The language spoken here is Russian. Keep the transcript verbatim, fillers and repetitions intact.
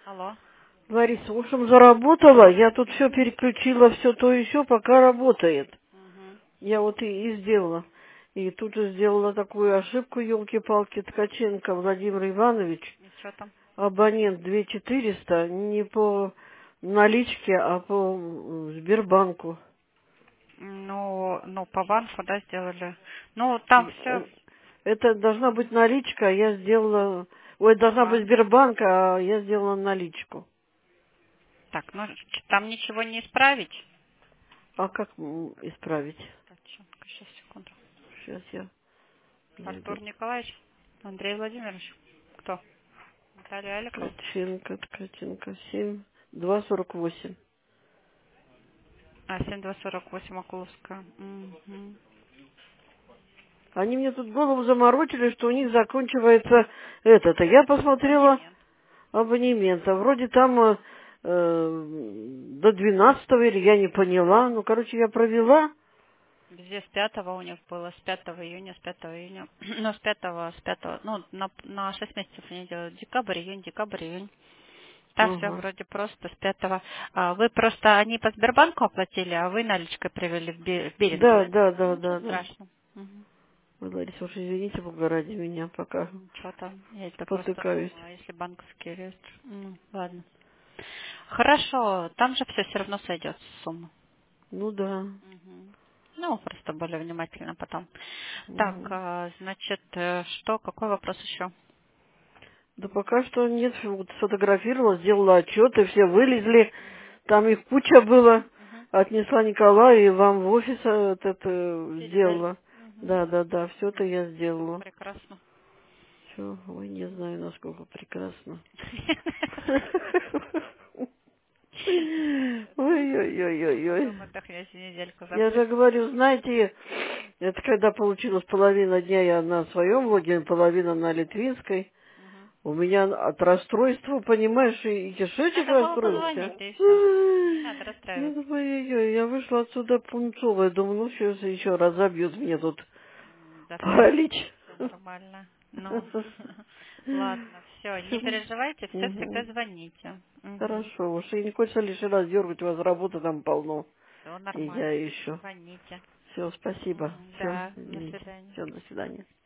Алло. Лариса, в общем, заработала. Я тут все переключила, все то еще, пока работает. Угу. Я вот и, и сделала. И тут же сделала такую ошибку, елки-палки, Ткаченко Владимир Иванович, И что там? абонент две тысячи четыреста, не по наличке, а по м, Сбербанку. Ну, ну, по банку, да, сделали. Ну, там все Э, Это должна быть наличка, а я сделала... Ой, по должна быть банку. Сбербанк, а я сделала наличку. Так, ну, ч- там ничего не исправить. А как м, исправить? Так, сейчас, секунду. Сейчас я зайду. Артур Николаевич? Андрей Владимирович? Кто? Наталья Аликовна? Ткаченко, Ткаченко, семь, два сорок восемь. А, семь два сорок восемь Акуловская. Угу. Они мне тут голову заморочили, что у них заканчивается этот. А я посмотрела Абонемент. абонемент. А вроде там э, э, до двенадцатого или я не поняла. Ну, короче, я провела. Везде с пятого у них было, с пятого июня, с пятого июня. Ну, с пятого, с пятого, ну, на, на шесть месяцев они делают. Декабрь, июнь, декабрь, июнь. Там все Ага. вроде просто с пятого. А, вы просто, они по Сбербанку оплатили, а вы наличкой привели в Бе- в Беринге, Да, да? да, да, Ну, ничего да, да. страшного. Мгм. Ой, Лариса, уж извините, Бога ради меня, пока Ничего там. Я это просто спотыкаюсь. думала, если банковский реестр. Ну, ладно. Хорошо, там же все все равно сойдет сумма. Ну да. Мгм. Ну, просто более внимательно потом. Так, Мгм. а, значит, э, что, какой вопрос еще? Да пока что нет, вот сфотографировала, сделала отчеты, все вылезли, там их куча было, Мгм. отнесла Николаю и вам в офис э, вот это Передали. сделала. Мгм. Да, да, да, все это Мгм. я сделала. Прекрасно. Все, ой, не знаю, насколько прекрасно. Ой-ой-ой-ой-ой. Потом отдохнете недельку, Я завтра. же говорю, знаете, это когда получилось половина дня я на своем логе, половина на литвинской. Мгм. У меня от расстройства, понимаешь, и и кишечник Надо было расстроился. позвонить, и все. Не надо Я расстраиваться. думаю, ой-ой, я вышла отсюда пунцовая, думаю, ну сейчас еще раз забьют мне тут М, Да все, паралич. все нормально. Ну, ладно, все, не переживайте, все всегда Мгм. звоните. Хорошо, уж и не хочется лишний раз дергать, у вас работы там полно. Все И я нормально, еще. звоните. Все, спасибо. Мгм. Все, Да, до извините. свидания. Все, до свидания.